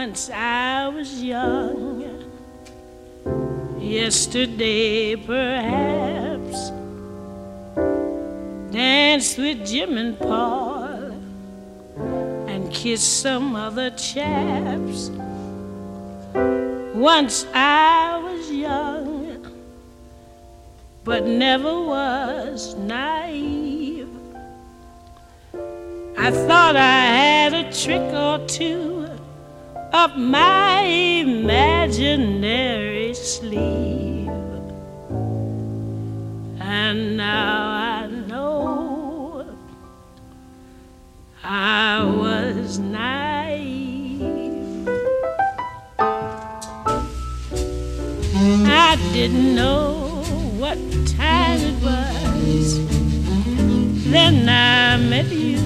Once I was young, yesterday perhaps, danced with Jim and Paul and kissed some other chaps. Once I was young, but never was naive. I thought I had a trick or two up my imaginary sleeve, and now I know I was naive. I didn't know what time it was, then I met you.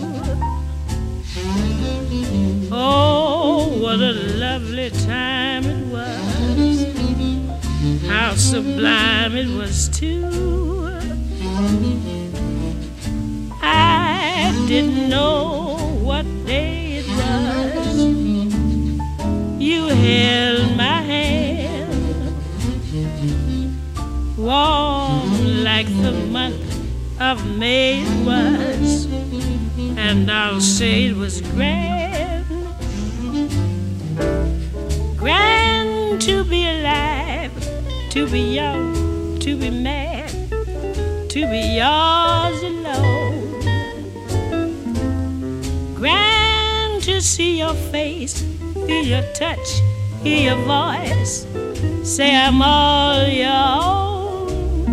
Oh, what a lovely time it was, how sublime it was too. I didn't know what day it was. You held my hand, warm like the month of May it was, and I'll say it was grand. Grand to be alive, to be young, to be mad, to be yours alone. Grand to see your face, feel your touch, hear your voice, say I'm all your own.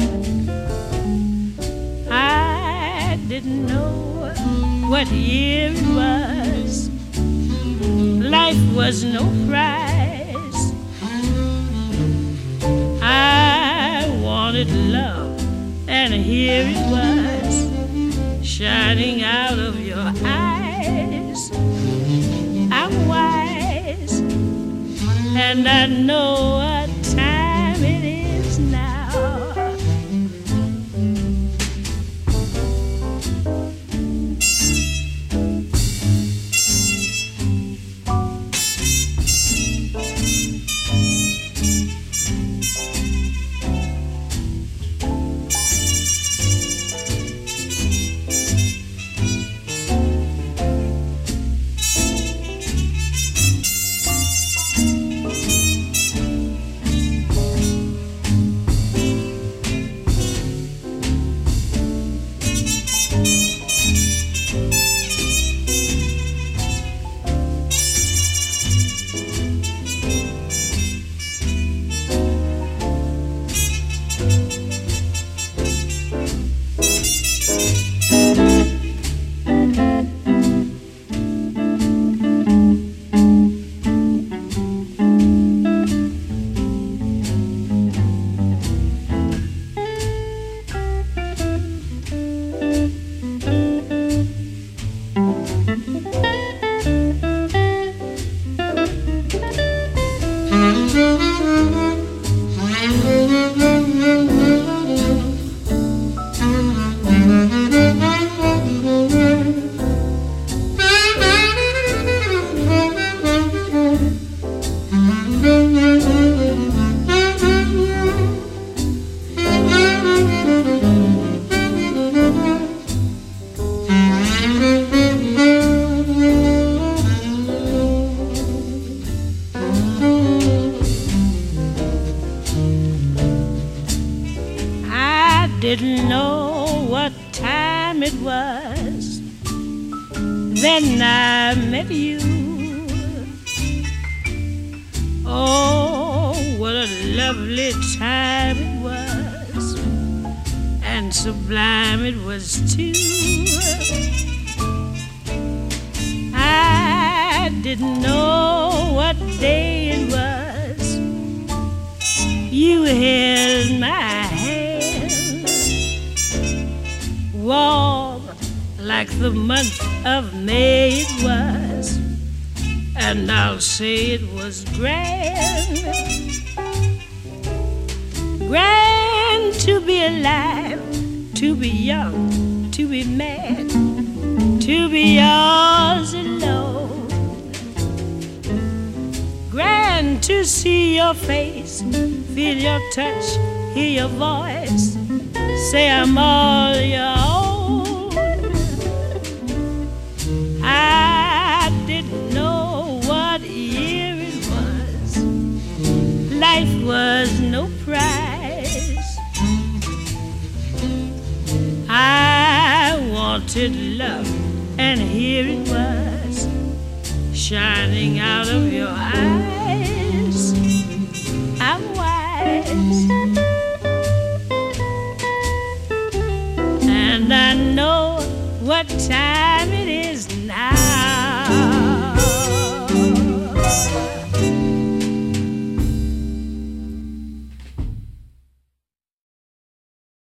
I didn't know what year it was. Life was no prize. I wanted love, and here it was, shining out of your eyes. I'm wise, and I know what time it is now. Didn't know what time it was, then I met you. Oh, what a lovely time it was, and sublime it was too. I didn't know what day it was. You held my hand, warm like the month of May it was, and I'll say it was grand. Grand to be alive, to be young, to be mad, to be yours alone. to see your face, feel your touch, hear your voice, say I'm all your own. I didn't know what year it was. Life was no prize. I wanted love, and here it was, shining out of your eyes. I'm wise, and I know what time